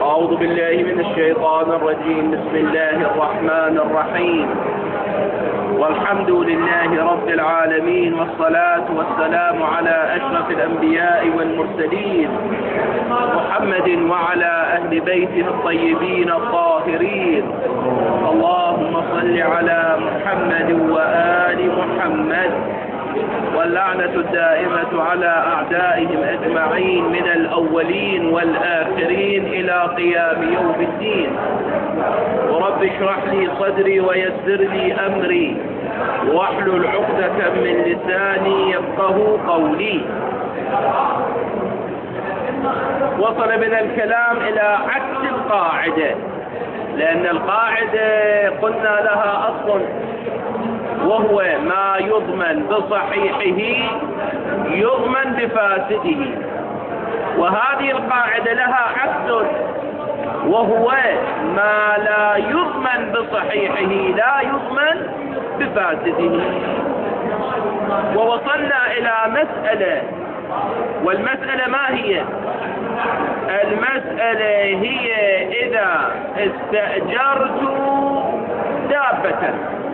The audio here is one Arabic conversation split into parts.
أعوذ بالله من الشيطان الرجيم. بسم الله الرحمن الرحيم، والحمد لله رب العالمين، والصلاة والسلام على أشرف الأنبياء والمرسلين محمد وعلى أهل بيته الطيبين الطاهرين. اللهم صل على محمد وآل محمد، واللعنة الدائمة على أعدائهم أجمعين من الأولين والآخرين إلى قيام يوم الدين. ورب اشرح لي صدري ويسر لي أمري واحلل عقدة من لساني يفقه قولي. وصل بنا الكلام إلى عكس القاعدة، لأن القاعدة قلنا لها أصل، وهو ما يضمن بصحيحه يضمن بفاسده، وهذه القاعدة لها عكس، وهو ما لا يضمن بصحيحه لا يضمن بفاسده. ووصلنا إلى مسألة، والمسألة ما هي؟ المسألة هي إذا استأجرت دابة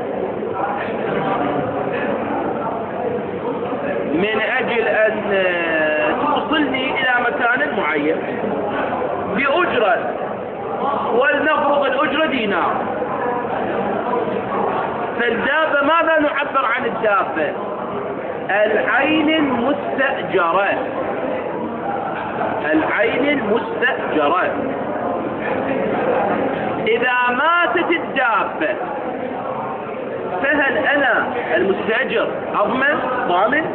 من أجل أن توصلني إلى مكان معين بأجرة، ولنفرض الأجرة دينار. فالدابة ماذا نعبر عن الدابة؟ العين المستأجرة، العين المستأجرة. إذا ماتت الدابة فهل أنا المستأجر أضمن ضامن؟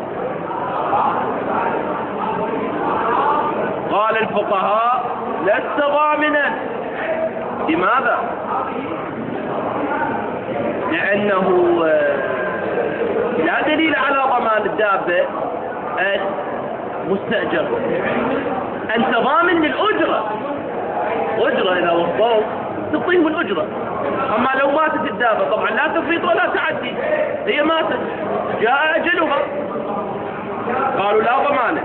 قال الفقهاء لست ضامنا. لماذا؟ لأنه لا دليل على ضمان الدابة المستأجر. أنت ضامن للأجرة، أجرة إذا وصلت تعطيهم الأجرة. أما لو ماتت الدابة طبعا لا تفريط ولا تعدي، هي ماتت جاء أجلها، قالوا لا ضمانة.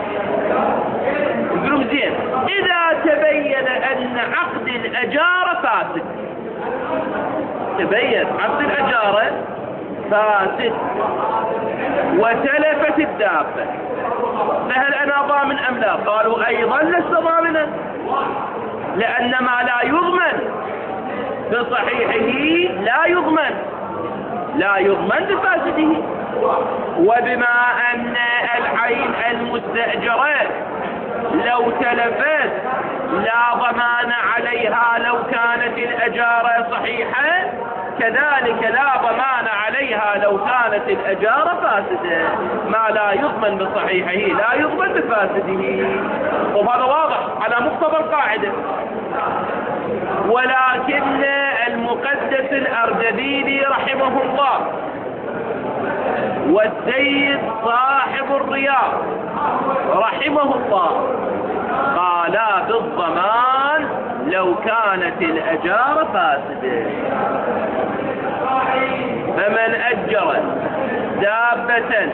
يقولون زين إذا تبين أن عقد الأجارة فاسد، تبين عقد الأجارة فاسد وتلفت الدابة، فهل أنا ضامن أم لا؟ قالوا أيضا لست ضامنا، لأن ما لا يضمن بصحيحه لا يضمن بفاسده. وبما أن العين المستأجرة لو تلفت لا ضمان عليها لو كانت الأجارة صحيحة، كذلك لا ضمان عليها لو كانت الأجارة فاسدة. ما لا يضمن بصحيحه لا يضمن بفاسده، وهذا واضح على مقتضى القاعدة. ولكن المقدس الأردبيلي رحمه الله والسيد صاحب الرياض رحمه الله قالا بالضمان لو كانت الأجارة فاسدة. فمن أجر دابة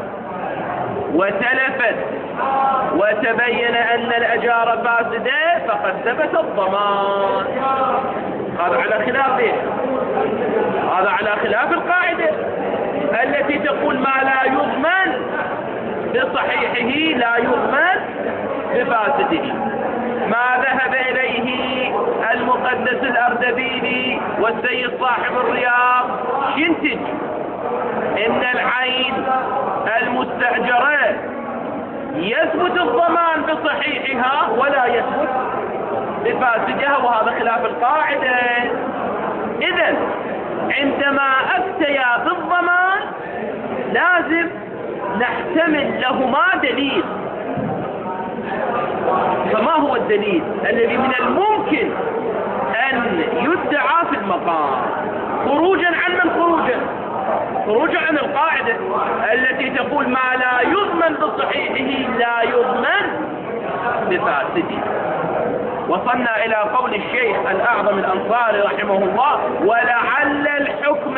وتلفت وتبين أن الأجارة فاسدة فقد ثبت الضمان. هذا على خلافه، هذا على خلاف القاعدة التي تقول ما لا يضمن بصحيحه لا يضمن بفاسده. ما ذهب إليه المقدس الأردبيلي والسيد صاحب الرياض ينتج إن العين المستأجرة يثبت الضمان بصحيحها ولا يثبت بفاسدها، وهذا خلاف القاعدة. إذن عندما أفتيا بالضمان لازم نحتمل لهما دليل. فما هو الدليل الذي من الممكن أن يدعى في المقام خروجا عن من خروجا عن القاعدة التي تقول ما لا يضمن بصحيحه لا يضمن بفاسده. وصلنا إلى قول الشيخ الأعظم الأنصاري رحمه الله ولعل الحكم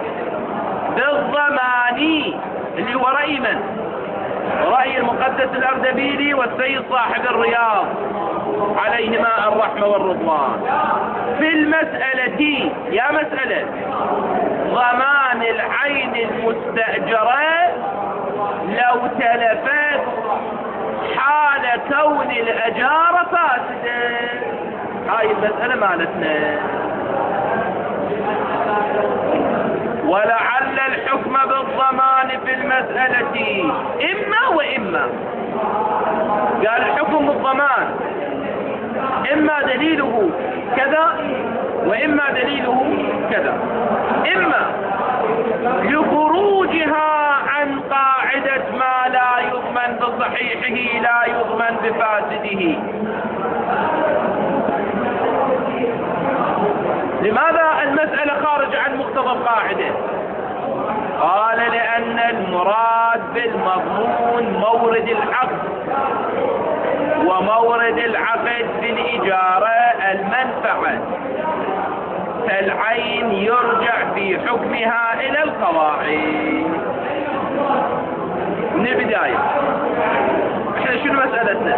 بالضمان، اللي هو رأي من؟ رأي المقدس الأردبيلي والسيد صاحب الرياض، عليهما الرحمة والرضوان. في المسألة يا مسألة ضمان العين المستأجرة لو تلفت حال كون الأجارة فاسدة، هاي المسألة مالتنا. ولعل الحكم بالضمان في المسألة إما وإما. قال الحكم بالضمان إما دليله كذا وإما دليله كذا، إما لخروجها عن قاعدة ما لا يضمن بصحيحه لا يضمن بفاسده. لماذا المسألة خارج عن مقتضى القاعدة؟ قال لأن المراد بالمضمون مورد العقد، ومورد العقد في الإجارة المنفعة، فالعين يرجع في حكمها إلى القواعد. من البداية احنا شنو مسألتنا؟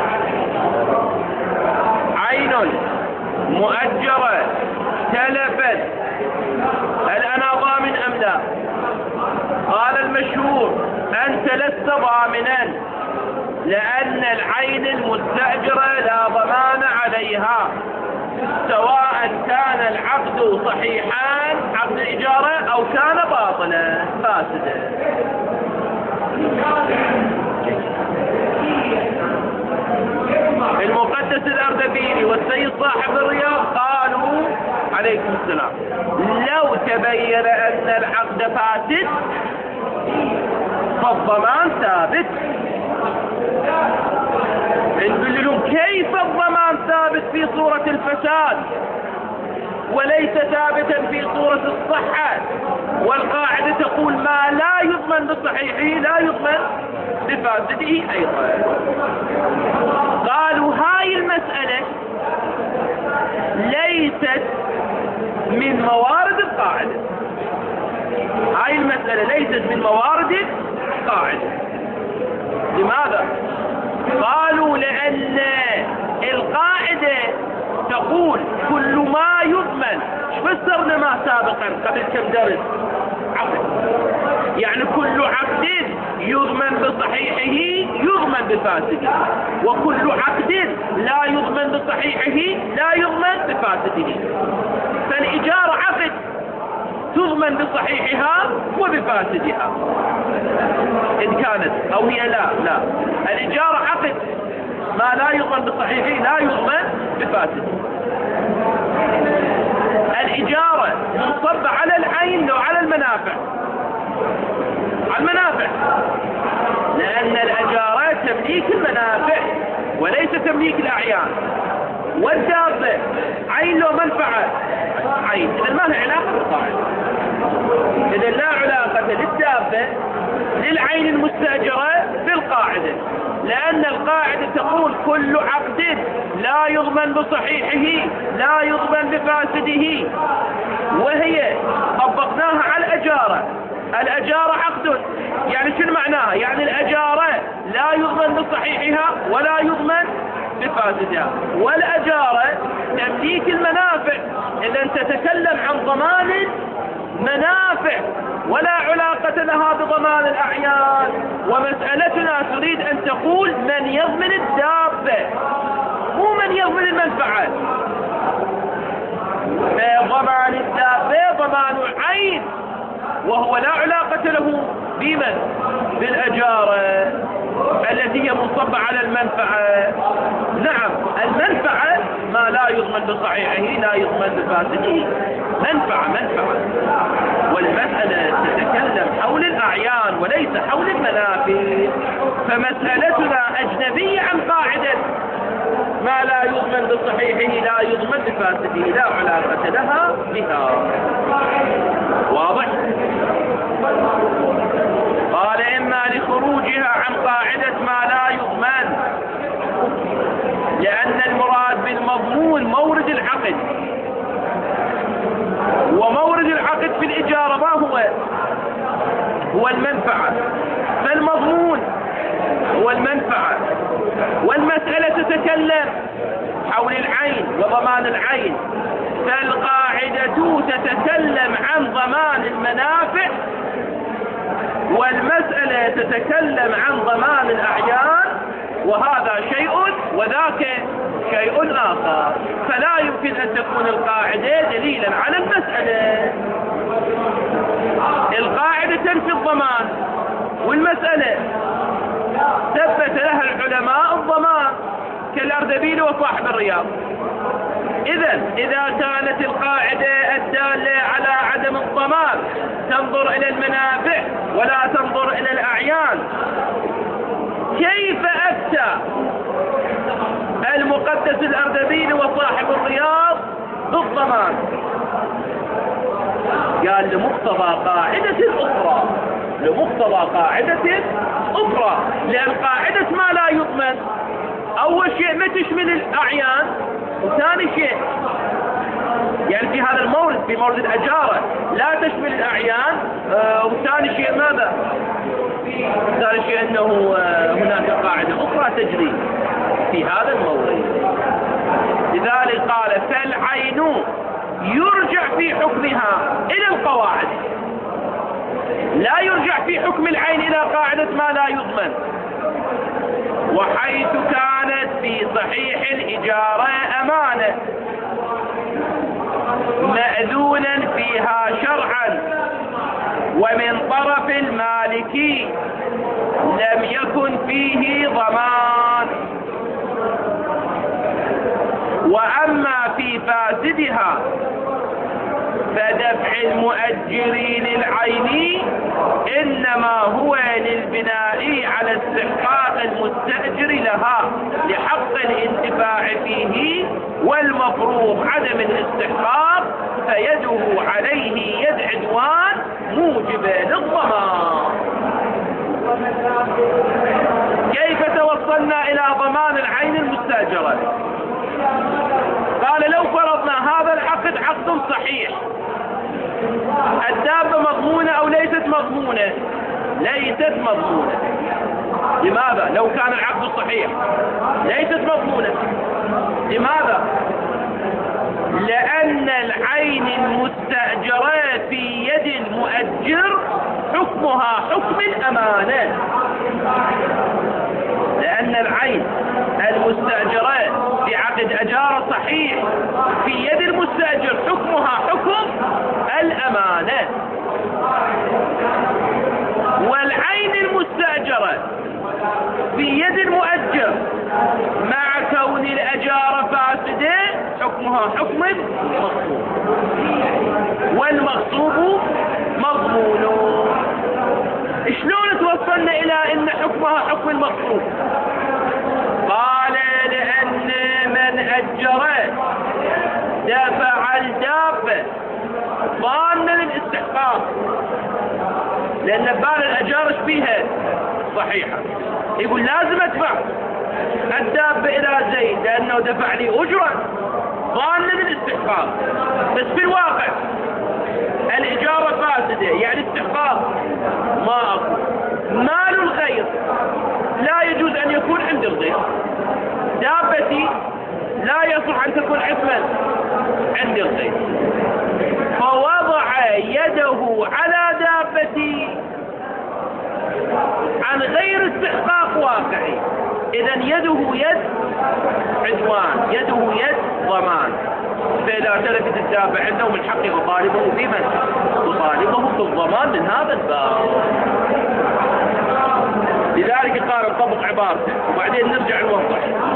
عين مؤجرة تلفت، هل أنا ضامن أم لا؟ قال المشهور أنت لست ضامنا، لأن العين المستأجرة لا ضمان عليها، سواء كان العقد صحيحا عقد الإجارة أو كان باطلا فاسدا. المقدس الأردبيلي والسيد صاحب الرياض قالوا عليكم السلام لو تبين أن العقد فاسد فالضمان ثابت. نقول لهم كيف الضمان ثابت في صورة الفساد وليس ثابتا في صورة الصحة؟ والقاعدة تقول ما لا يضمن بصحيحه لا يضمن بفاسده أيضا. قالوا هاي المسألة ليست من موارد القاعدة، هاي المسألة ليست من موارد القاعدة. لماذا؟ قالوا لأن القاعدة تقول كل ما يضمن. فسرنا ما سابقا قبل كم درس؟ عقد، يعني كل عقد يضمن بصحيحه يضمن بفاسده، وكل عقد لا يضمن بصحيحه لا يضمن بفاسده. فالإجارة عقد تضمن بصحيحها وبفاسدها إن كانت، أو هي لا الإجارة عقد ما لا يضمن بصحيحه لا يضمن بفاسده. الإجارة منصبة على العين لو على المنافع، على المنافع، لأن الأجارة تمليك المنافع وليس تمليك الأعيان. والدابة عين لو منفعة عين، إذا ما لها علاقة بالقاعدة، إذا لا علاقة للدابة للعين المستأجرة بالقاعدة، لأن القاعدة تقول كل عقد لا يضمن بصحيحه لا يضمن بفاسده. وهي طبقناها على الأجارة، الأجارة عقد، يعني شنو معناها؟ يعني الأجارة لا يضمن بصحيحها ولا يضمن بفاسدها، والأجارة تمليك المنافع. إذا تتكلم عن ضمان منافع ولا علاقة لها بضمان الأعيان. ومسألتنا تريد أن تقول من يضمن الدابة مو من يضمن المنفعة. فضمان الدابة ضمان عين، وهو لا علاقة له بمن؟ بالأجارة التي هي منصبة على المنفعة. نعم المنفعة ما لا يضمن بصحيحه لا يضمن بفاسده، منفعة. والمسألة تتكلم حول الأعيان وليس حول المنافع. فمسألتنا أجنبية عن قاعدة ما لا يضمن بصحيحه لا يضمن بفاسده، لا علاقة لها بها. واضح؟ قال إما لخروجها عن قاعدة ما لا يضمن، لأن المراد بالمضمون مورد العقد، ومورد العقد في الإجارة ما هو المنفعة، فالمضمون هو المنفعة. والمسألة تتكلم حول العين وضمان العين، فالقاعدة تتكلم عن ضمان المنافع، والمسألة تتكلم عن ضمان الأعيان، وهذا شيء وذاك شيء آخر، فلا يمكن أن تكون القاعدة دليلا على المسألة. القاعدة تنفي الضمان، والمسألة ثبت لها العلماء الضمان كالأردبيل وصاحب الرياض. إذا كانت القاعدة الدالة على عدم الضمان تنظر إلى المنافع ولا تنظر إلى الأعيان، كيف أفتى المقدس الأردبيل وصاحب الرياض بالضمان؟ قال لمقتضى قاعدة أخرى، لمقتضى قاعدة أخرى، لأن قاعدة ما لا يضمن أول شيء ما تشمل الأعيان، وثاني شيء يعني في هذا المورد، في مورد الأجارة لا تشمل الأعيان، وثاني شيء ماذا؟ ثاني شيء أنه هناك قاعدة أخرى تجري في هذا المورد. لذلك قال فالعين يرجع في حكمها إلى القواعد، لا يرجع في حكم العين إلى قاعدة ما لا يضمن. وحيث كانت في صحيح الإجارة أمانة مأذونا فيها شرعا ومن طرف المالك لم يكن فيه ضمان، وأما في فاسدها فدفع المؤجرين العيني إنما هو للبناء على استحقاق المستأجر لها لحق الانتفاع فيه، والمفروض عدم الاستحقاق فيده عليه يد عدوان موجبة للضمان. كيف توصلنا إلى ضمان العين المستأجرة؟ قال لو فرضنا هذا العقد عقد صحيح، الدابة مضمونة أو ليست مضمونة؟ ليست مضمونة. لماذا؟ لو كان العقد صحيح ليست مضمونة. لماذا؟ لأن العين المستأجرة في يد المؤجر حكمها حكم الأمانة، لأن العين المستأجرة في عقد أجارة صحيح في يد المستأجر حكمها حكم الأمانة، والعين المستأجرة في يد المؤجر مع كون الأجارة فاسدة حكمها حكم المغصوب، والمغصوب مضمون. شلون توصلنا إلى أن حكمها حكم المغصوب؟ قال لأن من أجر دفع الدابة ضامنا للاستحقاق، لأن بال الأجارة فيها صحيحة، يقول لازم أدفع الدابة إلى زيد لأنه دفع لي أجرة ضامنا للاستحقاق. بس في الواقع الإجارة فاسدة، يعني استحقاق ما أكو. مال الغير لا يجوز أن يكون عند الغير، دابتي لا يصح أن تكون عثما عند الغير، فوضع يده على دابتي عن غير استحقاق واقعي، إذا يده يد عدوان، يده يد ضمان. فإذا تلفت الدابة عنده من حقه يطالبه بمن؟ يطالبه بالضمان من هذا الباب. لذلك قال نطبق عبارته وبعدين نرجع نوضح.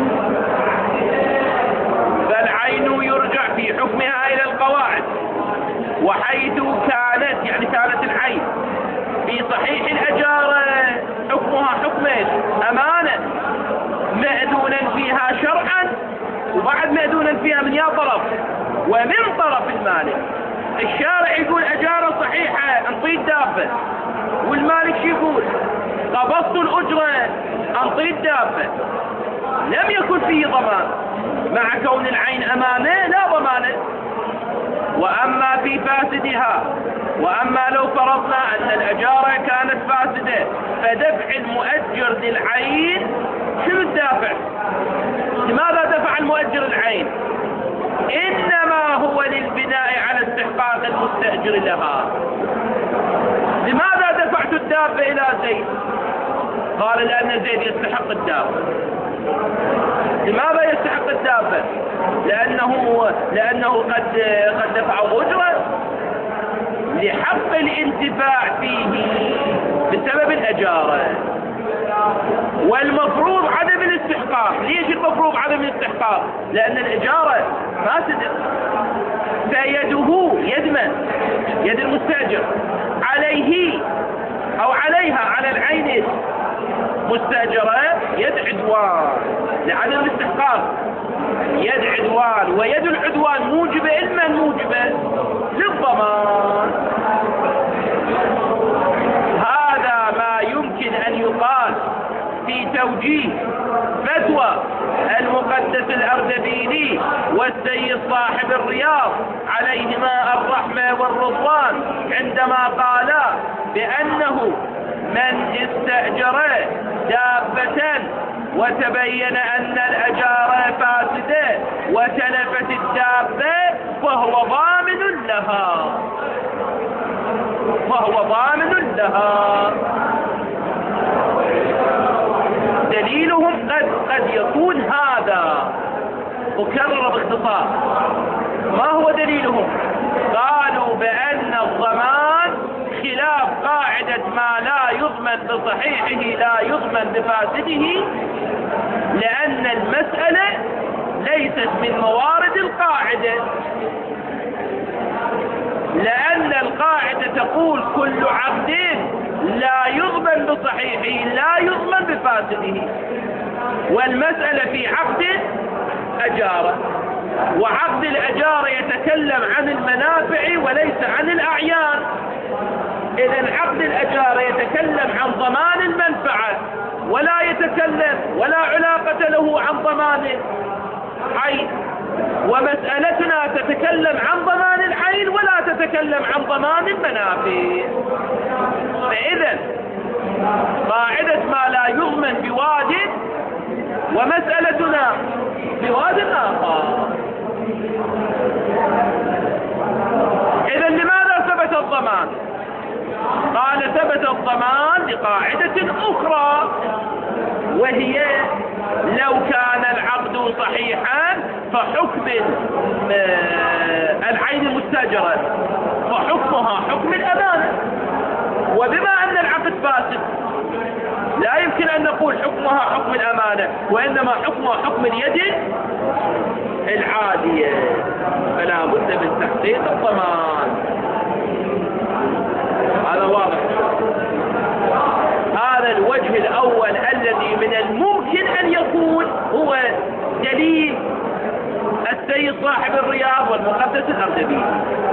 فالعين يرجع في حكمها إلى القواعد، وحيث كانت يعني كانت العين في صحيح الأجارة حكمها حكم أمانة مأذونا فيها شرعا، وبعد مأذونا فيها من يا طرف؟ ومن طرف المالك. الشارع يقول أجارة صحيحة انطي الدابة، والمالك شو يقول؟ قبضت الأجرة انطي الدابة. لم يكن فيه ضمان، مع كون العين أمانة لا ضمانة. وأما في فاسدها، وأما لو فرضنا أن الأجارة كانت فاسدة فدفع المؤجر للعين شنو الدافع؟ لماذا دفع المؤجر العين؟ إنما هو للبناء على استحقاق المستأجر لها. لماذا دفعت الدابة إلى زيد؟ قال لأن زيد يستحق الدابة. لماذا يستحق الدابة؟ لأنه قد دفع أجرة لحق الانتفاع فيه بسبب الأجارة. والمفروض عدم الاستحقاق. ليش المفروض عدم الاستحقاق؟ لأن الإجارة فاسدة، فيده يد من؟ يد المستأجر عليه أو عليها، على العين مستأجرة يد عدوان لعدم الاستحقاق، يد عدوان، ويد العدوان موجبة لمن؟ موجبة للضمان. هذا ما يمكن أن يقال في توجيه فتوى المقدس الأردبيلي والسيد صاحب الرياض عليهما الرحمة والرضوان، عندما قالا بأنه من استأجر دابة وتبين أن الأجارة فاسدة وتلفت الدابة فهو ضامن لها، فهو ضامن لها. دليلهم قد يكون هذا. أكرر باختصار، ما هو دليلهم؟ قالوا بأن الضمان خلاف قاعدة ما لا يضمن بصحيحه لا يضمن بفاسده، لأن المسألة ليست من موارد القاعدة، لأن القاعدة تقول كل عقد لا يضمن بصحيحه لا يضمن بفاسده، والمسألة في عقد أجارة، وعقد الأجارة يتكلم عن المنافع وليس عن الأعيان. إذن عقد الأجارة يتكلم عن ضمان المنفعة ولا يتكلم ولا علاقة له عن ضمان العين، ومسألتنا تتكلم عن ضمان العين ولا تتكلم عن ضمان المنافع. فإذا قاعدة ما لا يضمن بواد ومسألتنا بواد آخر. إذا لماذا ثبت الضمان؟ قال ثبت الضمان لقاعدة أخرى، وهي لو كان العقد صحيحا فحكم العين المستأجرة فحكمها حكم الأمانة، وبما أن العقد فاسد لا يمكن أن نقول حكمها حكم الأمانة، وإنما حكمها حكم اليد العادية، فلا بد من تحقيق الضمان. هذا واضح. هذا الوجه الأول الذي من الممكن أن يكون هو دليل السيد صاحب الرياض والمقدس الأردبيلي.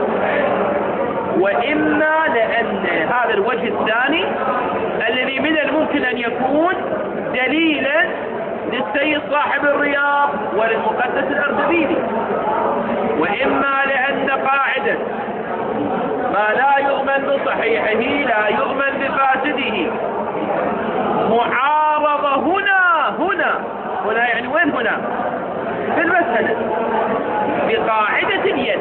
وإما لأن هذا الوجه الثاني الذي من الممكن أن يكون دليلا للسيد صاحب الرياض وللمقدس الأردبيلي، وإما لأن قاعدة ما لا يؤمن بصحيحه لا يؤمن بفاسده معارضة هنا يعني وين هنا؟ في المسألة بقاعدة اليد.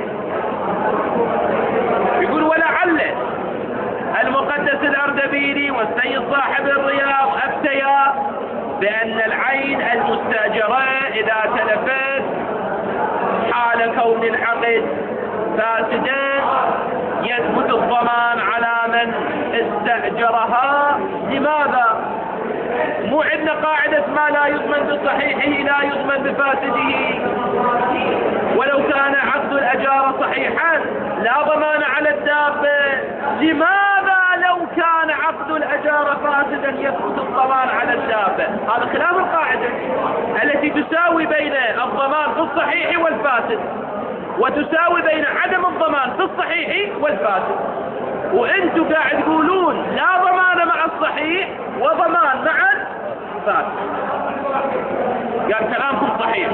يقول ولعل المقدس الأردبيلي والسيد صاحب الرياض أفتيا بأن العين المستأجرة إذا تلفت حال كون العقد فاسدا يثبت الضمان على من استأجرها. لماذا؟ مو عندنا قاعدة ما لا يضمن بصحيحه لا يضمن بفاسده، ولو كان عقد الأجارة صحيحا لا ضمان على الدابة. لماذا لو كان عقد الأجارة فاسدا يثبت الضمان على الدابة؟ هذا خلاف القاعدة التي تساوي بين الضمان في الصحيح والفاسد، وتساوي بين عدم الضمان في الصحيح والفاسد. وانتم قاعد تقولون لا ضمان مع الصحيح وضمان مع الفاسد. قال كلامكم صحيح،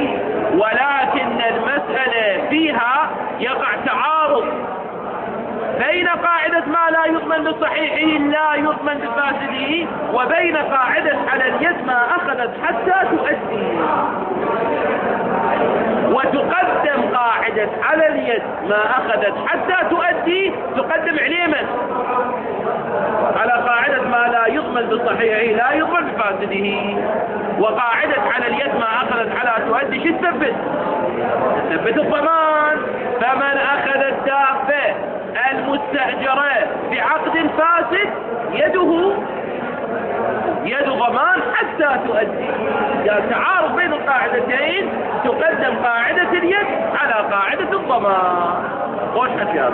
ولكن المسألة فيها يقع تعارض بين قاعدة ما لا يضمن بصحيحه لا يضمن بفاسده، وبين قاعدة على اليد ما أخذت حتى تؤدي. وتقدم قاعدة على اليد ما أخذت حتى تؤدي، تقدم عليه من؟ على قاعدة ما لا يضمن بصحيحه لا يضمن بفاسده. وقاعدة على اليد ما أخذت على تؤدي شو تثبت؟ تثبت الضمان. فمن أخذ الدابة المستأجرة بعقد فاسد يده يد ضمان حتى تؤدي. إذا تعارض بين القاعدتين تقدم قاعدة اليد على قاعدة الضمان. خوش أشياء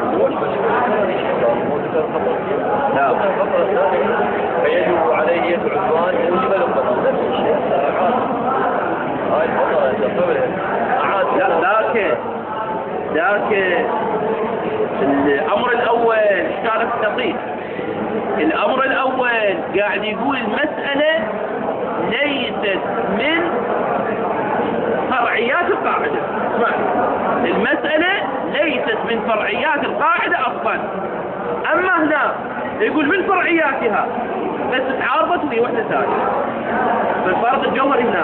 لا فيجب عليه يد عدوان يوجب الضمان نفس الشيء. هاي الخطأ لكن الأمر الأول اشتغلت التقييد. الأمر الأول قاعد يقول المسألة ليست من فرعيات القاعدة. اسمع، المسألة ليست من فرعيات القاعدة أصلا. أما هنا يقول من فرعياتها، بس تعارضت وهي وحدة ثانية. فالفرق الجوهري هنا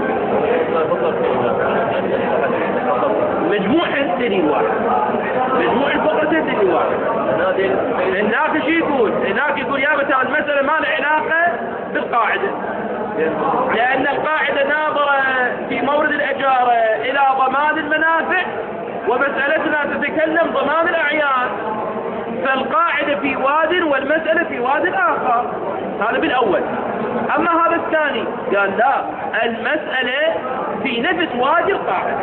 مجموع دليل واحد، مجموع الفقرتين دليل واحد. هناك شو يقول؟ هناك يقول يا مثلا المسألة ما لها علاقة بالقاعدة، لأن القاعدة ناظرة في مورد الأجارة إلى ضمان المنافع، ومسألتنا تتكلم ضمان الأعيان، فالقاعدة في واد والمسألة في واد آخر. هذا بالأول. أما هذا الثاني قال لا، المسألة في نفس وادي القاعدة،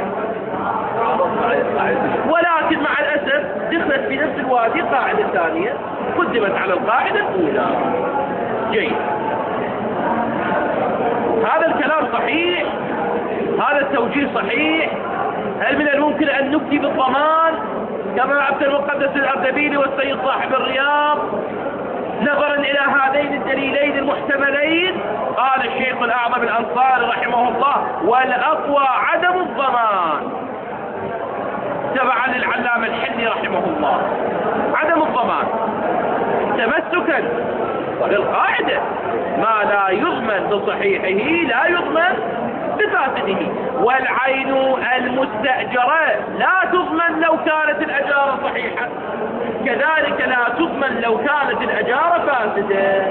ولكن مع الأسف دخلت في نفس الوادي القاعدة الثانية، قدمت على القاعدة الأولى. جيد، هذا الكلام صحيح، هذا التوجيه صحيح. هل من الممكن أن نفتي بالضمان كما عبد المقدس الأردبيلي والسيد صاحب الرياض نظرا إلى هذين الدليلين المحتملين؟ قال الشيخ الأعظم الأنصاري رحمه الله: والأقوى عدم الضمان، تبعا للعلامة الحلي رحمه الله، عدم الضمان تمسكا بالقاعدة ما لا يضمن بصحيحه لا يضمن بفاسده. والعين المستأجرة لا تضمن لو كانت الأجارة صحيحة، كذلك لا تضمن لو كانت الأجارة فاسدة.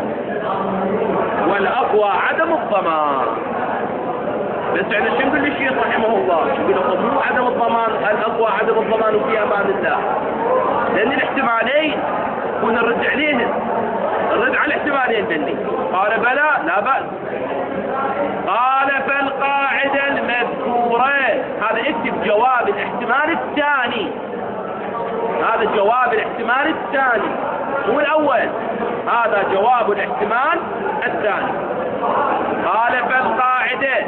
والأقوى عدم الضمان. بس يعني شو نقول للشيخ رحمه الله؟ يقول مو عدم الضمان، الأقوى عدم الضمان وفي أمان الله، لأن الاحتمالين ونرد عليهم، نرد على الاحتمالين ذني. قال بلى لا بأس. قال فالقاعدة المذكورة، هذا اكتب جواب الاحتمال الثاني، هذا جواب الاحتمال الثاني مو الأول، هذا جواب الاحتمال الثاني. قال فالقاعدة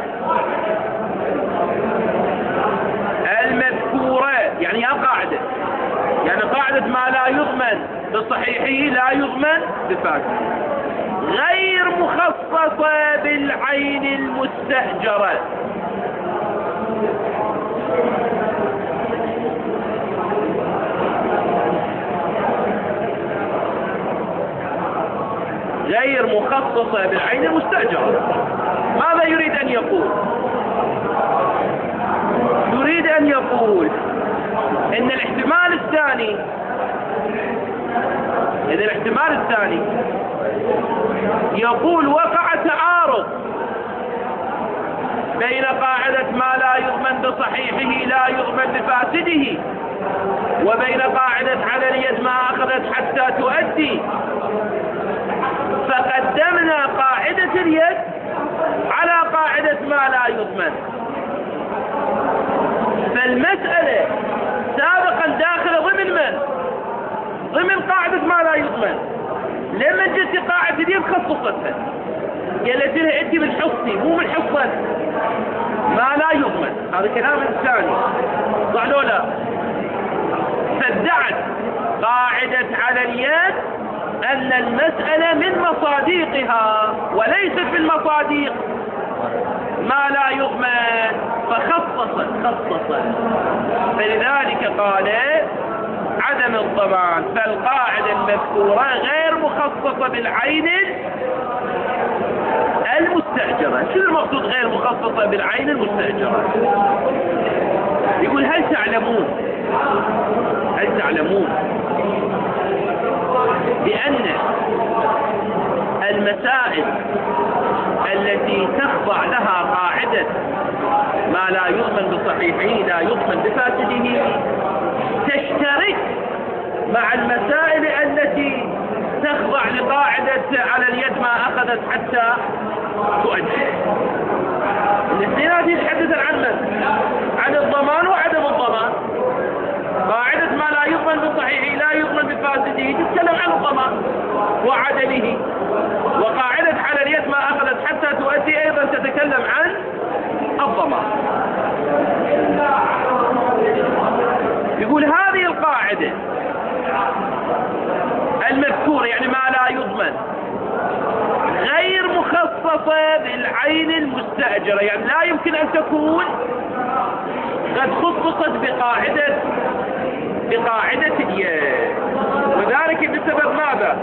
المذكورة يعني يا قاعدة، يعني قاعدة ما لا يضمن بصحيحه لا يضمن بفاسده، غير مخصصة بالعين المستأجرة. غير مخصصة بالعين المستأجرة. ماذا يريد أن يقول؟ يريد أن يقول إن الاحتمال الثاني، إذا الاحتمال الثاني يقول وقع تعارض بين قاعدة ما لا يضمن بصحيحه لا يضمن بفاسده وبين قاعدة على اليد ما أخذت حتى تؤدي، فقدمنا قاعدة اليد على قاعدة ما لا يضمن. فالمسألة سابقا داخلة ضمن من؟ ضمن قاعدة ما لا يضمن. لما جئت قاعدة اليد خصصتها، قالت لها انت من حصتي مو من حصة ما لا يضمن. هذا كلام الثاني صح لو لا؟ فادعت قاعدة على اليد أن المسألة من مصاديقها وليست من مصاديق ما لا يضمن، فخصصت. فلذلك قال عدم الضمان، فالقاعدة المذكورة غير مخصصة بالعين المستأجرة. شو المقصود غير مخصصة بالعين المستأجرة؟ يقول هل تعلمون بأن المسائل التي تخضع لها قاعدة ما لا يضمن بصحيحه لا يضمن بفاسده تشترك مع المسائل التي تخضع لقاعدة على اليد ما أخذت حتى تؤدي. الاثنين هذه يتحدث عن الضمان وعدم الضمان. قاعدة ما لا يضمن بصحيحه لا يضمن بفاسده تتكلم عن الضمان وعدمه، وقاعدة على اليد ما أخذت حتى تؤدي أيضا تتكلم عن الضمان. يقول هذه القاعدة المذكورة يعني ما لا يضمن غير مخصصة بالعين المستأجرة، يعني لا يمكن أن تكون قد خصصت بقاعدة اليد، وذلك بسبب ماذا؟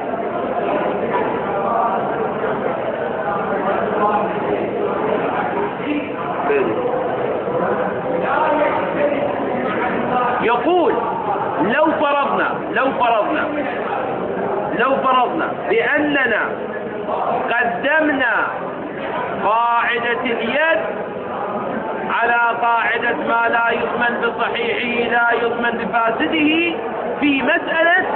يقول لو فرضنا بأننا قدمنا قاعدة اليد على قاعدة ما لا يضمن بصحيحه لا يضمن بفاسده في مسألة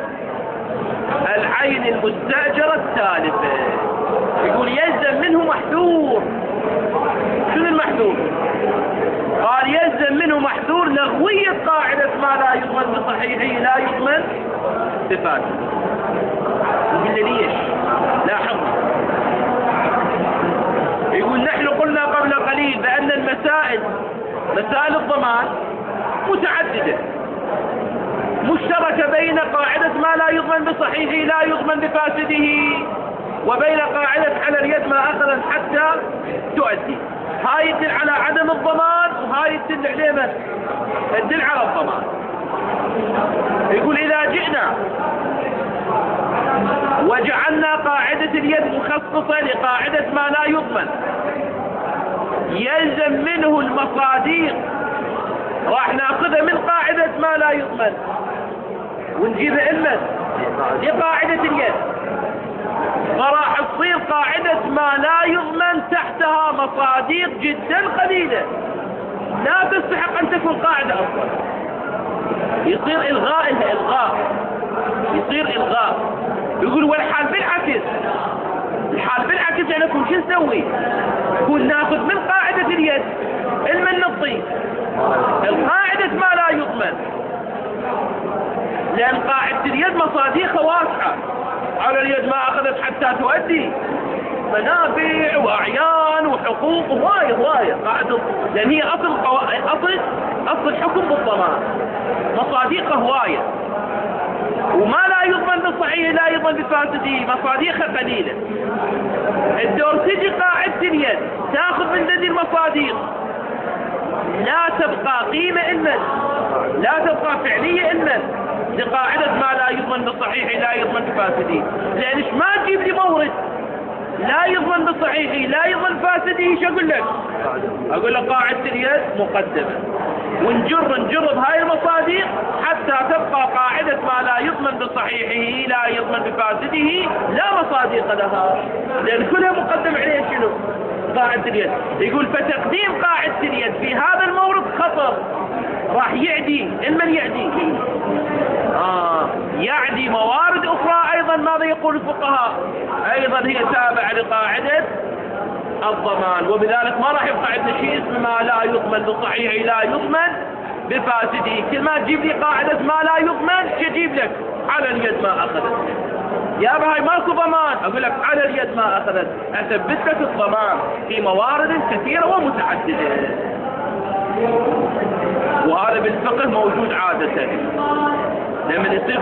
العين المستأجرة الثالثة، يقول يلزم منه محذور. شنو المحذور؟ قال يلزم منه محذور لغوية قاعدة ما لا يضمن بصحيحه لا يضمن بفاسده. يقول ليش؟ لاحظ، يقول نحن قلنا قبل قليل بأن مسائل الضمان متعددة مشتركة بين قاعدة ما لا يضمن بصحيحه لا يضمن بفاسده وبين قاعدة على اليد ما أخذت حتى تؤدي. هاي تدل على عدم الضمان وهاي تدل على تدل على الضمان. يقول إذا جئنا وجعلنا قاعدة اليد مخصصة لقاعدة ما لا يضمن يلزم منه المصاديق، راح ناخذها من قاعدة ما لا يضمن ونجيبها إلا لقاعدة اليد، فراح تصير قاعدة ما لا يضمن تحتها مصاديق جدا قليلة لا تستحق أن تكون قاعدة أصلا. يصير إلغاء. يقول والحال بالعكس، يعني نكون شو نسوي؟ نكون ناخذ من قاعدة اليد المن نطي القاعدة ما لا يضمن، لأن قاعدة اليد مصاديقها واسعة. على اليد ما أخذت حتى تؤدي منافع وأعيان وحقوق هواية قاعدة، لأن هي أصل الحكم بالضمان مصاديقها هواية، وما لا يضمن بالصحيح لا يضمن بفاسده مصاديقها قليلة. الدور تجي قاعدة اليد تاخذ من ذي المصاديق لا تبقى قيمة إلا لا تبقى فعلية إلا لقاعدة ما لا يضمن بالصحيح لا يضمن بفاسده، لأنش ما تجيب لي مورد لا يضمن بالصحيح لا يضمن بفاسده. شو أقول لك؟ أقول لك قاعدة اليد مقدمة ونجر بهاي المصاديق حتى تبقى قاعدة ما لا يضمن بصحيحه لا يضمن بفاسده لا مصاديق لها، لأن كلها مقدم عليها شنو؟ قاعدة اليد. يقول فتقديم قاعدة اليد في هذا المورد خطر، راح يعدي المن يعدي موارد أخرى أيضا. ماذا يقول الفقهاء؟ أيضا هي تابعة لقاعدة الضمان، وبذلك ما راح يبقى عندنا شيء اسمه ما لا يضمن بصحيح لا يضمن بفاسده. كل ما تجيب لي قاعدة ما لا يضمن تجيب لك على اليد ما أخذت. يا هاي ماكو ضمان، أقول لك على اليد ما أخذت، أثبت لك الضمان في موارد كثيرة ومتعددة. وهذا بالفقه موجود عادة. لما يصير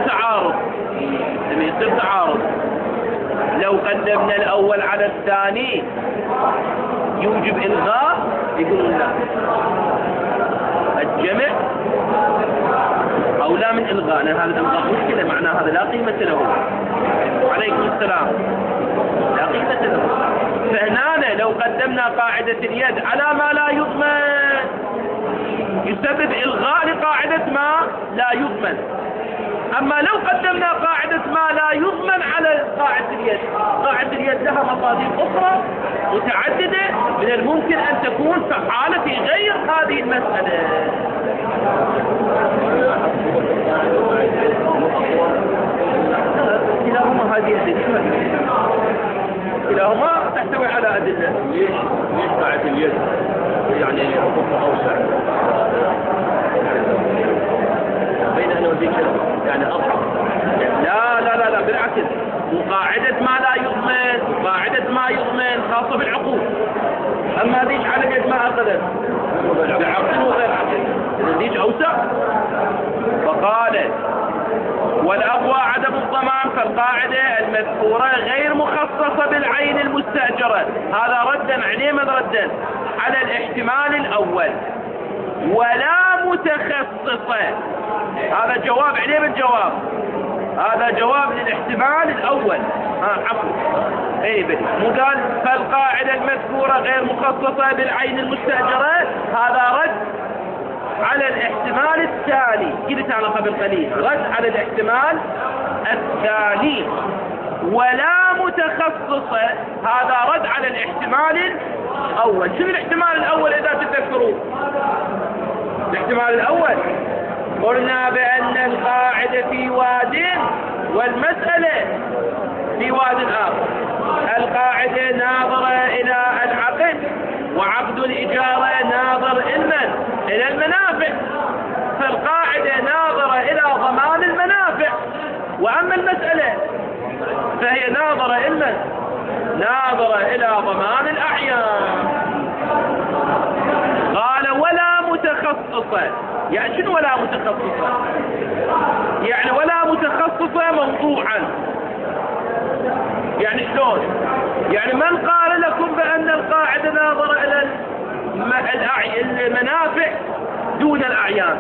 تعارض لو قدمنا الأول على الثاني يوجب إلغاء، يقولون لا، الجمع أولى من إلغاء. الإلغاء، لأن هذا الإلغاء مشكلة، معناه هذا لا قيمة له. عليكم السلام. لا قيمة له. فهنا لو قدمنا قاعدة اليد على ما لا يضمن يسبب إلغاء لقاعدة ما لا يضمن. أما لو قدمنا قاعدة ما لا يضمن على قاعدة اليد، قاعدة اليد لها مصادر أخرى متعددة من الممكن أن تكون فعالة في غير هذه المسألة. كلاهما هذه أدلة، كلاهما تحتوي على أدلة. ليش قاعدة اليد يعني حكمها أوسع بين أنا وذيك يعني أضعف؟ لا بالعكس، وقاعدة ما لا يضمن وقاعدة ما يضمن خاصة بالعقود. أما ذيك على اليد ما أخذت بعقد وغير عقد، ذيك أوسع. فقالت والأقوى عدم الضمان، فالقاعدة المذكورة غير مخصصة بالعين المستأجرة. هذا ردا عليه، من ردا على الاحتمال الأول، ولا متخصصة. هذا جواب عليه بالجواب، هذا جواب للاحتمال الأول. عفوا اي بدي مو قال فالقاعدة المذكورة غير مخصصة بالعين المستأجرة، هذا رد على الاحتمال الثاني. قلت أنا قبل قليل رد على الاحتمال الثاني. ولا متخصصة هذا رد على الاحتمال الأول. شنو الاحتمال الأول إذا تذكرون؟ الاحتمال الأول قلنا بأن القاعدة في واد والمسألة في واد آخر. القاعدة ناظرة إلى العقد، وعقد الإجارة ناظر إلى المنافع، فالقاعدة ناظرة إلى ضمان المنافع، وأما المسألة فهي ناظرة إلى ضمان الأعيان. قال ولا متخصصة. يعني شنو ولا متخصصة؟ يعني ولا متخصصة موضوعا. يعني شلون؟ يعني من قال لكم بأن القاعدة ناظرة إلى المنافع دون الأعيان؟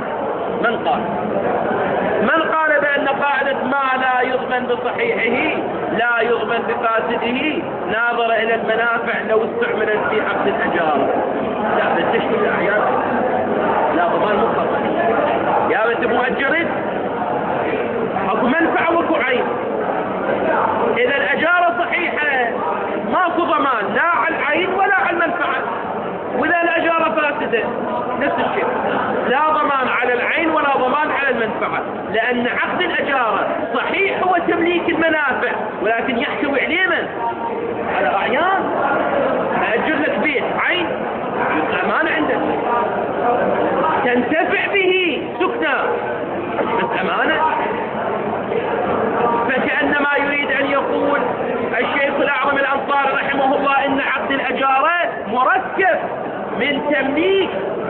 من قال بأن قاعدة ما لا يضمن بصحيحه لا يضمن بفاسده ناظرة إلى المنافع لو استعملت في عقد الأجارة؟ لا، بس تشمل الأعيان، لا ضمان مطلق. يا بنت مؤجرين اكو منفعة واكو عين. إذا الأجارة صحيحة ماكو ضمان لا على العين ولا على المنفعة، وإذا الأجارة فاسدة نفس الشيء، لا ضمان على العين ولا ضمان على المنفعة، لأن عقد الأجارة صحيح هو تمليك المنافع، ولكن يحتوي عليه من؟ على أعيان. أأجر لك بيت عين أمان عندك، تنتفع به سكنة بس أمانة. فكأنما يريد أن يقول الشيخ الأعظم الأنصاري رحمه الله إن عقد الأجارة مركب من تمليك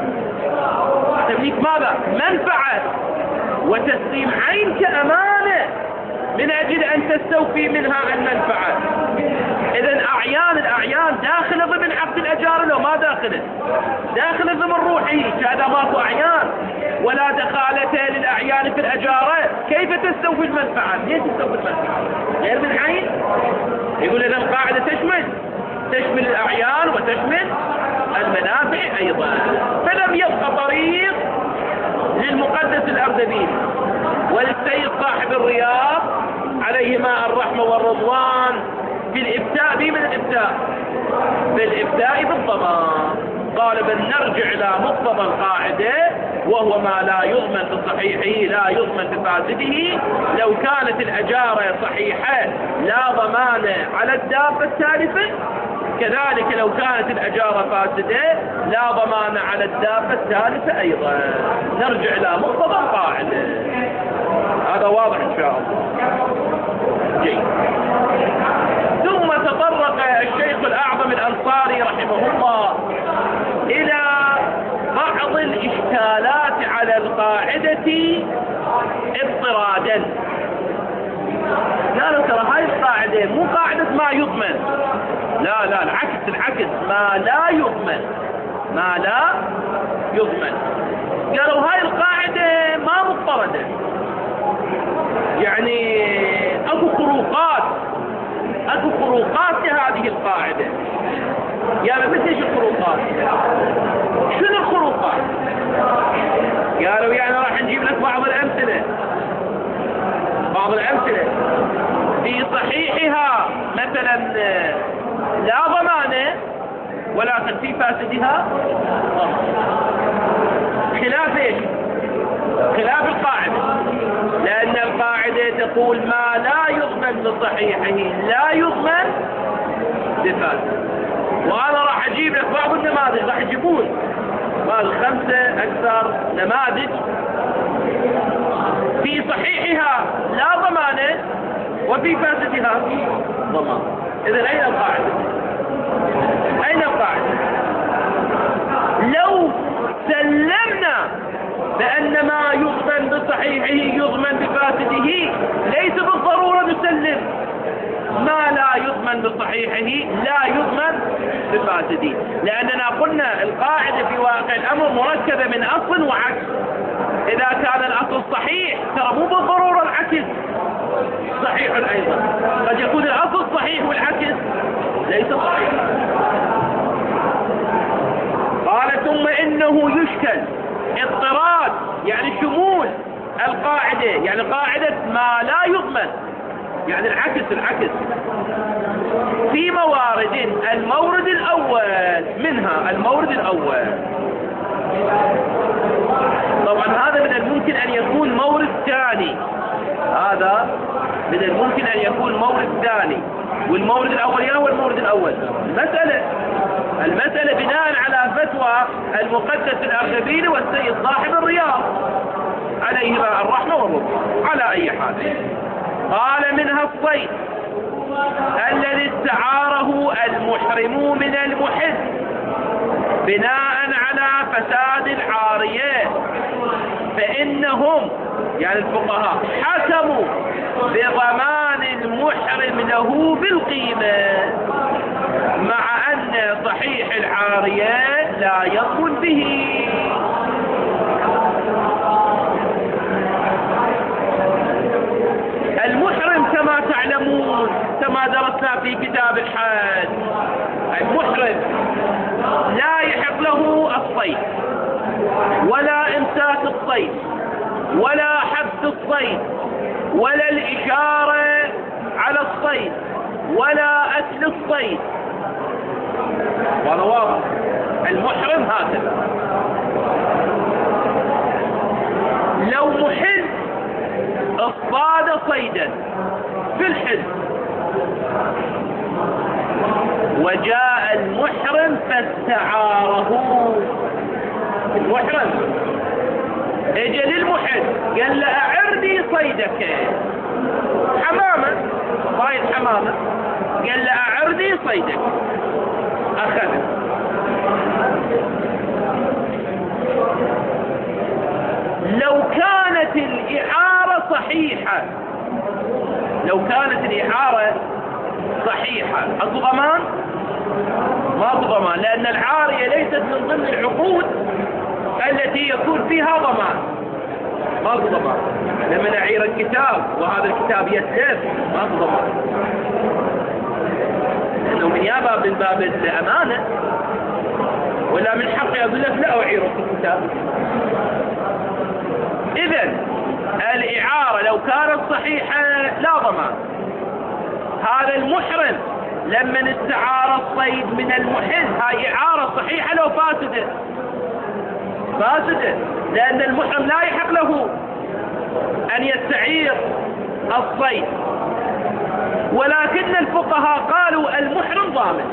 ماذا؟ منفعة وتسليم عين كأمانة من أجل أن تستوفي منها المنفعة. إذا الأعيان داخل ضمن عقد الأجارة لو ما داخل ضمن روحي، كذا ماكو أعيان ولا دخالة للأعيان في الأجارة، كيف تستوفي المنفعة؟ ليش تستوفي المنفعة؟ غير من عين. يقول إذا القاعدة تشمل الأعيان وتشمل المنافع أيضا. فلم يبقى طريق للمقدس الأردبيلي وللسيد صاحب الرياض عليهما الرحمة والرضوان في الإفتاء بالإفتاء بالضمان. قال بل نرجع إلى مقتضى القاعدة، وهو ما لا يضمن بصحيحه لا يضمن بفاسده. لو كانت الأجارة صحيحة لا ضمان على الدابة التالفة، كذلك لو كانت الأجارة فاسدة لا ضمان على الدابة التالفة أيضا. نرجع إلى مقتضى القاعدة. هذا واضح إن شاء الله. جيد. ثم تطرق الشيخ الأعظم الأنصاري رحمه الله إلى بعض الإشكالات على القاعدة اضطرادا. قالوا ترى هاي القاعدة مو قاعدة ما يضمن، لا العكس، ما لا يضمن. قالوا هاي القاعدة ما مضطردة، يعني اكو خروقات لهذه القاعدة. يعني مثل ايش الخروقات؟ شنو الخروقات؟ قالوا يعني راح نجيب لك بعض الأمثلة في صحيحها مثلا لا ضمان، ولكن في فاسدها خلاف ايش؟ خلاف القاعدة، لأن القاعدة تقول ما لا يضمن بصحيحه لا يضمن بفاسد. وأنا راح أجيب لك بعض النماذج، راح يجيبون 5 أكثر نماذج في صحيحها لا ضمان وفي فاسدها ضمان. إذن أين القاعدة؟ لو سلمنا بأن ما يضمن بصحيحه يضمن بفاسده، ليس بالضرورة نسلم ما لا يضمن بصحيحه لا يضمن بفاسده، لأننا قلنا القاعدة في واقع الأمر مركبة من أصل وعكس. إذا كان الأصل صحيح ترى مو بالضرورة العكس صحيح أيضا، قد يكون الأصل صحيح والعكس ليس صحيح. قال ثم إنه يشكل اضطراد، يعني شمول القاعدة، يعني قاعدة ما لا يضمن، يعني العكس في موارد. المورد الأول منها المورد الأول، طبعا هذا من الممكن أن يكون مورد ثاني، والمورد الأول هو المورد الأول. المسألة بناء على فتوى المقدس الأردبيلي والسيد صاحب الرياض عليهما الرحمة والرضا. على أي حال، قال منها الصيد الذي استعاره المحرم من المحل بناء على فساد العاريات، فإنهم يعني الفقهاء حكموا بضمان المحرم له بالقيمة، مع أن صحيح العاريات لا يضمن به. المحرم كما تعلمون كما درسنا في كتاب الحج، المحرم لا يحق له الصيد ولا إمساك الصيد ولا حبس الصيد ولا الإشارة على الصيد ولا أكل الصيد. وهذا واضح، المحرم هكذا. لو محل اصطاد صيدا في الحل وجاء المحرم فاستعاره، المحرم اجى للمحل قال له اعرني صيدك، حمامة صيد حمامة، قال له اعرني صيدك، اخذه. لو كانت الإعارة صحيحة اكو ضمان؟ ما ضمان، لأن العارية ليست من ضمن العقود التي يكون فيها ضمان. ما ضمان لما نعير الكتاب وهذا الكتاب يتلف، ما ضمان، لأنه من يابا من باب الأمانة، ولا من حقي أقول لك لا أعير الكتاب. إذن الإعارة لو كانت صحيحة لا ضمان. هذا المحرم لما استعار الصيد من المحل، هاي إعارة صحيحة لو فاسدة، لأن المحرم لا يحق له أن يستعير الصيد، ولكن الفقهاء قالوا المحرم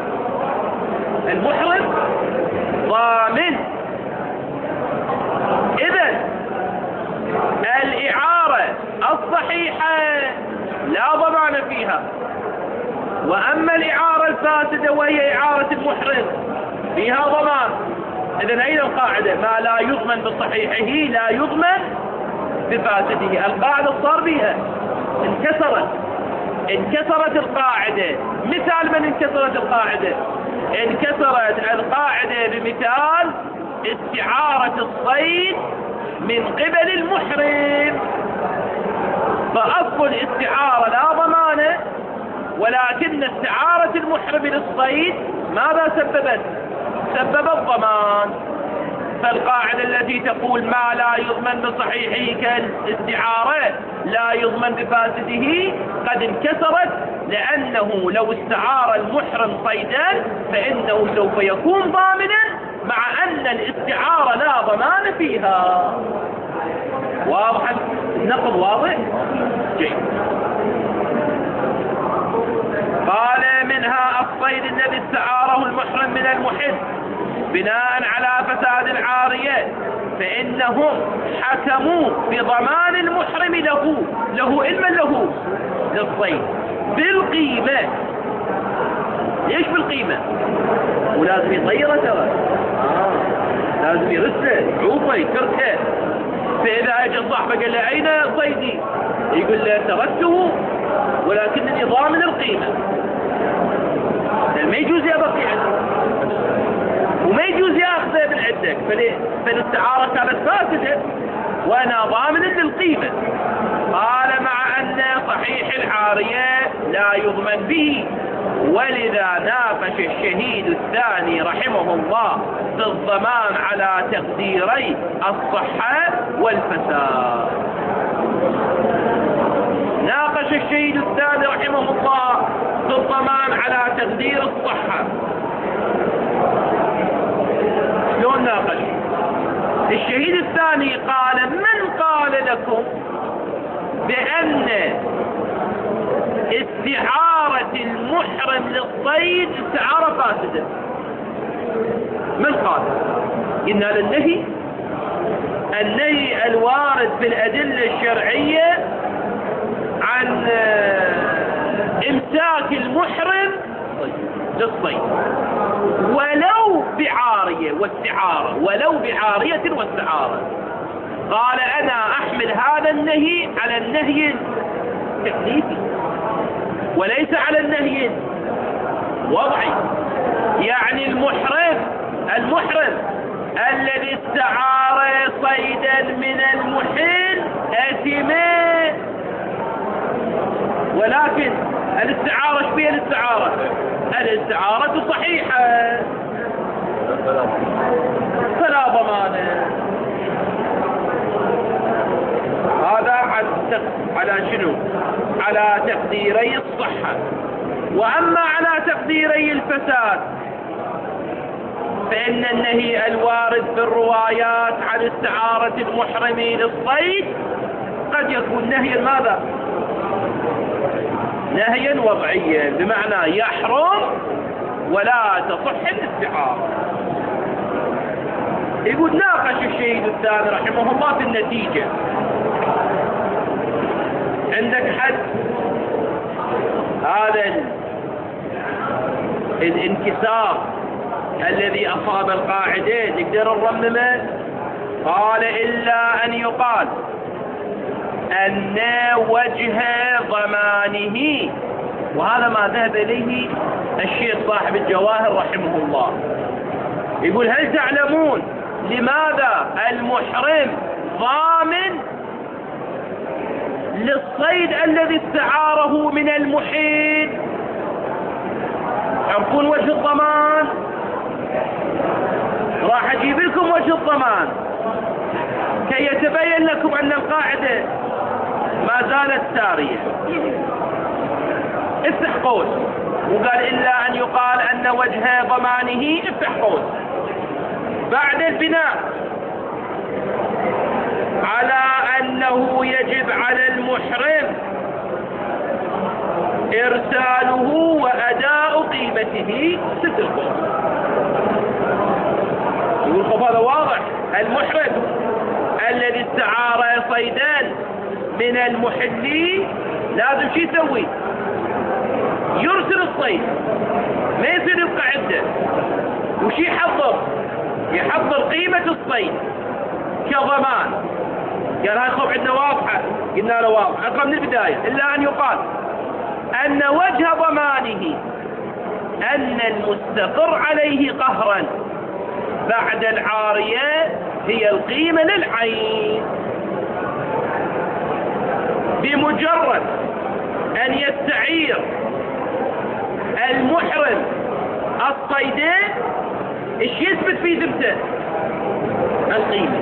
ضامن. إذن الإعارة الصحيحة لا ضمان فيها، وأما الإعارة الفاسدة وهي إعارة المحرم فيها ضمان. إذن أين القاعدة؟ ما لا يضمن بصحيحه لا يضمن بفاسده. القاعدة صار بها انكسرت القاعدة. مثال من انكسرت القاعدة؟ انكسرت القاعدة بمثال استعارة الصيد من قبل المحرم. فأصل الاستعارة لا ضمانة، ولكن استعارة المحرم للصيد ماذا سببت؟ سببت ضمان. فالقاعدة التي تقول ما لا يضمن بصحيحه كالاستعارة لا يضمن بفاسده قد انكسرت، لأنه لو استعار المحرم صيدا فإنه سوف يكون ضامنا، مع أن الاستعارة لا ضمان فيها. واضح النقض؟ واضح؟ جيد. قال منها الصيد الذي استعاره المحرم من المحل بناء على فساد العارية، فإنهم حكموا بضمان المحرم له علما له للصيد بالقيمة. ليش بالقيمة؟ ولازم يطيره ترى، لازم يرسله عوفه يتركه. فإذا اجى صاحبه قال له أين صيدي؟ يقول له تركته ولكنني ضامن القيمة. ما يجوز يبقي عنده وما يجوز ياخذه من عندك، فالاستعارة كانت فاسدة وانا ضامن للقيمة. قال مع ان صحيح العارية لا يضمن به، ولذا ناقش الشهيد الثاني رحمه الله في الضمان على تقديري الصحة والفساد. ناقش الشهيد الثاني رحمه الله في الضمان على تقدير الصحة. شلون ناقش؟ الشهيد الثاني قال من قال لكم بأن استعارة المحرم للصيد استعارة فاسدة؟ من قال؟ قلنا للنهي، النهي الوارد في الأدلة الشرعية عن امساك المحرم للصيد ولو بعارية واستعارة، ولو بعارية واستعارة. قال أنا أحمل هذا النهي على النهي التكليفي وليس على النهي الوضعي. يعني المحرم الذي استعار صيدا من المحل أثم، ولكن الاستعارة ايش فيها؟ الاستعارة صحيحة فلا ضمانة. هذا على شنو؟ على تقديري الصحة. وأما على تقديري الفساد فإن النهي الوارد في الروايات عن استعارة المحرم للصيد قد يكون نهيا ماذا؟ نهيا وضعيا، بمعنى يحرم ولا تصح الاستعارة. يقول ناقش الشهيد الثاني رحمه الله في النتيجة. عندك حد هذا الانكسار الذي أصاب القاعدة نقدر نرممه؟ قال إلا أن يقال أن وجه ضمانه، وهذا ما ذهب إليه الشيخ صاحب الجواهر رحمه الله. يقول هل تعلمون لماذا المحرم ضامن للصيد الذي استعاره من المحيط؟ تعرفون وجه الضمان؟ راح أجيب لكم وجه الضمان كي يتبين لكم أن القاعدة ما زالت سارية. افتح قوس، وقال إلا أن يقال أن وجه ضمانه، افتح قوس. بعد البناء على أنه يجب على المحرم إرساله وأداء قيمته ست القوس. يقول خب هذا واضح. المحرم الذي استعار صيدان من المحلين لازم شو يسوي؟ يرسل الصيد، ما يصير يبقى عنده. وش يحضر قيمة الصيد كضمان. قال هاي خب عندنا واضحة، قلنا له واضحة اقرأ من البداية. إلا أن يقال أن وجه ضمانه أن المستقر عليه قهرا بعد العارية هي القيمة للعين. بمجرد أن يستعير المحرم الصيدين ايش يثبت في ذمته؟ القيمة.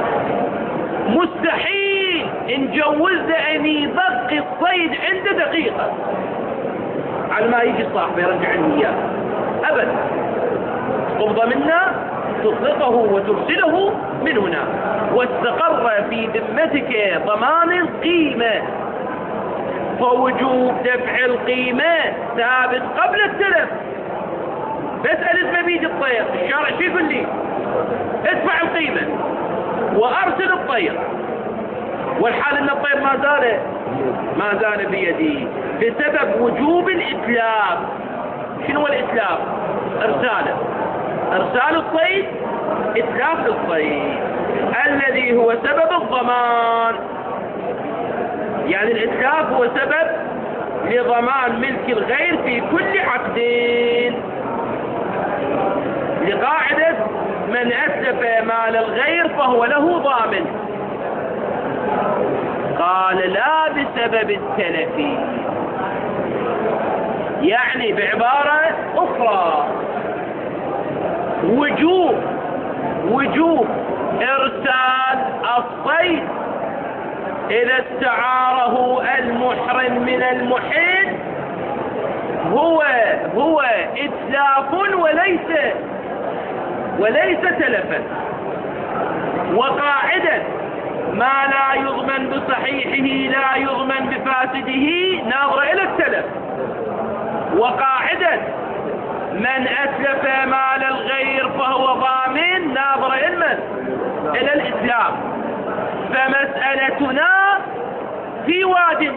مستحيل نجوزه ان يبقي الصيد عنده دقيقة على ما يجي الصاحب يرجع له اياه ابدا. تقبض منا تطلقه وترسله من هنا، واستقر في ذمتك ضمان القيمة، فوجوب دفع القيمة ثابت قبل التلف. بسأل اسمه بيد الطير الشارع شو يقول لي؟ ادفع القيمة وارسل الطير، والحال ان الطير ما زال بيدي بسبب وجوب الاتلاف. شنو هو الاتلاف؟ ارسال الصيد، اتلاف الصيد الذي هو سبب الضمان. يعني الاتلاف هو سبب لضمان ملك الغير في كل عقدين، لقاعدة من أتلف مال الغير فهو له ضامن. قال لا بسبب التلف، يعني بعبارة أخرى وجوب إرسال الصيد إذا استعاره المحرم من المحل هو إتلاف وليس تلفا. وقاعدة ما لا يضمن بصحيحه لا يضمن بفاسده ناظرة إلى التلف، وقاعدة من أتلف مال الغير فهو ضامن ناظرة إلى الإتلاف. فمسألتنا في واد،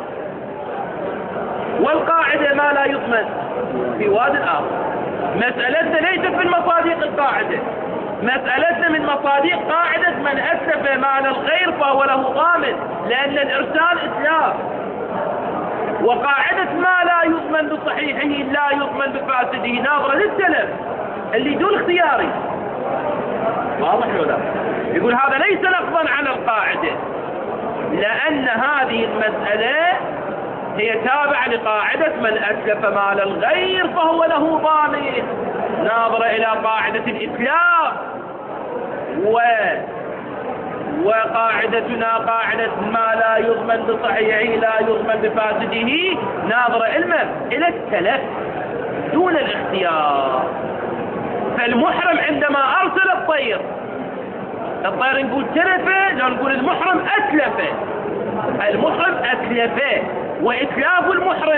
والقاعدة ما لا يضمن في واد آخر. مسألتنا ليست من مصادق القاعدة، مسألتنا من مصادق قاعدة من أتلف مال الغير فهو له ضامن، لأن الإرسال إتلاف. وقاعدة ما لا يضمن بصحيحه لا يضمن بفاسده ناظرة للتلف اللي دون اختياري. واضح ولا؟ يقول هذا ليس نقضا على القاعدة، لأن هذه المسألة هي تابعة لقاعدة من أتلف مال الغير فهو له ضامن ناظرة إلى قاعدة الإتلاف. وقاعدتنا قاعدة ما لا يضمن بصحيحه لا يضمن بفاسده ناظرة إلى التلف دون الاختيار. فالمحرم عندما أرسل الطير نقول تلفه، لا نقول المحرم أتلفه. المحرم أتلفه، وإتلاف المحرم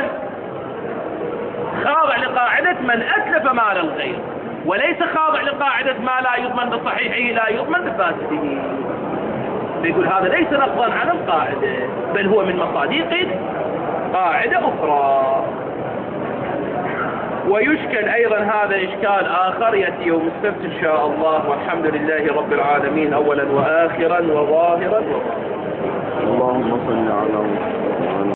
خاضع لقاعدة من أتلف مال الغير، وليس خاضع لقاعدة ما لا يضمن بصحيحه لا يضمن بفاسده. بيقول هذا ليس نقضا على القاعدة، بل هو من مصادق قاعدة أخرى. ويشكل أيضا هذا إشكال آخر يأتي يوم السبت إن شاء الله، والحمد لله رب العالمين أولا وآخرا وظاهرا وباطنا. اللهم صل على محمد.